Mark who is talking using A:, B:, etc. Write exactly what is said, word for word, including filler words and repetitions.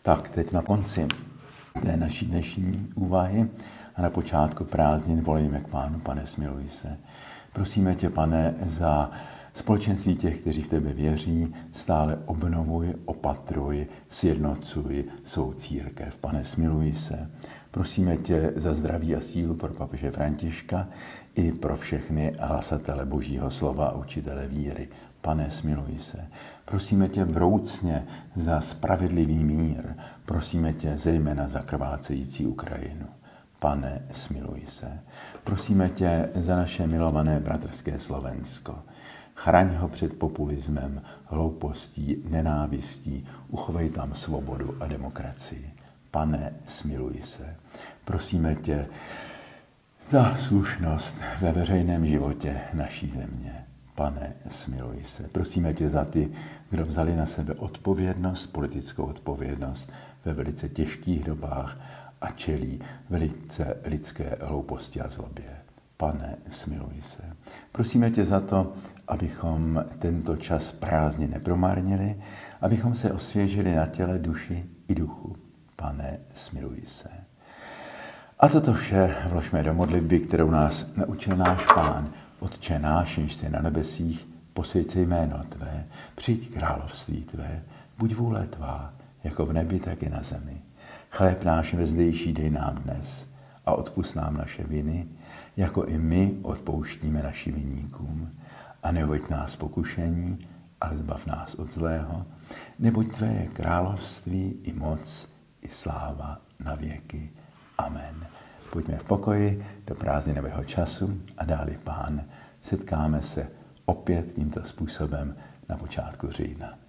A: Tak teď na konci té naší dnešní úvahy a na počátku prázdnin volejme k Pánu: Pane, smiluj se. Prosíme tě, Pane, za společenství těch, kteří v tebe věří, stále obnovuj, opatruj, sjednocuj svou církev. Pane, smiluj se. Prosíme tě za zdraví a sílu pro papeže Františka i pro všechny hlasatele Božího slova a učitele víry. Pane, smiluj se. Prosíme tě vroucně za spravedlivý mír. Prosíme tě zejména za krvácející Ukrajinu. Pane, smiluj se. Prosíme tě za naše milované bratrské Slovensko. Chraň ho před populismem, hloupostí, nenávistí. Uchovej tam svobodu a demokracii. Pane, smiluj se. Prosíme tě za slušnost ve veřejném životě naší země. Pane, smiluj se. Prosíme tě za ty, kdo vzali na sebe odpovědnost, politickou odpovědnost ve velice těžkých dobách a čelí velice lidské hlouposti a zlobě. Pane, smiluj se. Prosíme tě za to, abychom tento čas prázdně nepromarnili, abychom se osvěžili na těle, duši i duchu. Pane, smiluj se. A toto vše vložme do modlitby, kterou nás naučil náš Pán. Otče náš, jenž jsi na nebesích, posvěť se jméno tvé, přijď království tvé, buď vůle tvá, jako v nebi, tak i na zemi. Chléb náš vezdejší dej nám dnes a odpusť nám naše viny, jako i my odpouštíme našim viníkům. A neuveď nás pokušení, ale zbav nás od zlého, neboť tvé je království i moc, i sláva na věky. Amen. Pojďme v pokoji do prázdninového času a dáli Pán. Setkáme se opět tímto způsobem na počátku října.